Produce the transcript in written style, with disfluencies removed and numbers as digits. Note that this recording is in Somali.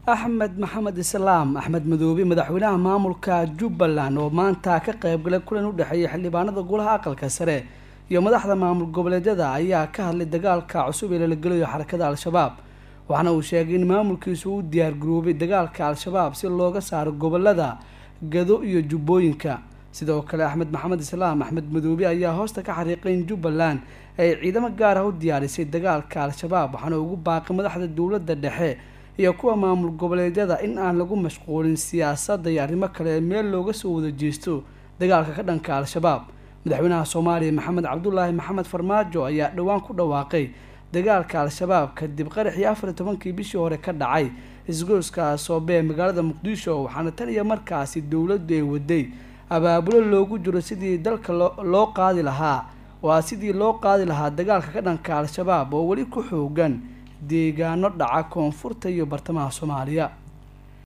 أحمد محمد إسلام أحمد مدوبي مدحوينها مامولكا جوبلاند oo maanta ka qayb galay kulan u dhaxeeyay xildhibaanada golaha aqalka sare iyo madaxda maamul goboleedyada ayaa ka hadlay dagaalka cusub ee la galayo xarakada al-shabaab waxaana uu sheegay in maamulkiisu uu diyaar garoobay dagaalka al-shabaab si looga saaro gobolada Gado iyo Jubbooyinka sidoo kale Axmed Maxamed Islaam Axmed Madoobi ayaa hoosta ka xariiqay in Jubbaland ay ciidamo gaar ah u diyaarisay dagaalka al-shabaab waxaana ugu baaqay madaxda dawladda dhexe iyo kuwa maamul goboleedyada in aan lagu mashquulin siyaasadda iyo arrimo kale meel looga soo wada jeesto dagaalka ka dhanka al-shabaab madaxweynaha Soomaaliya Maxamed Cabdullaahi Maxamed Farmaajo ayaa dhawaan ku dhawaaqay dagaalka al-shabaab kadib qaraxii 14 bishii hore ka dhacay isgoyska Soobe magaalada Muqdisho waxaana tan iyo markaasi dawladdu ay waday abaabulo loogu jiro sidii dalka loo qaadi lahaa dagaalka ka dhanka al-shabaab oo wali ku xoogan deegaano dhaca koonfurta iyo bartamaha Soomaaliya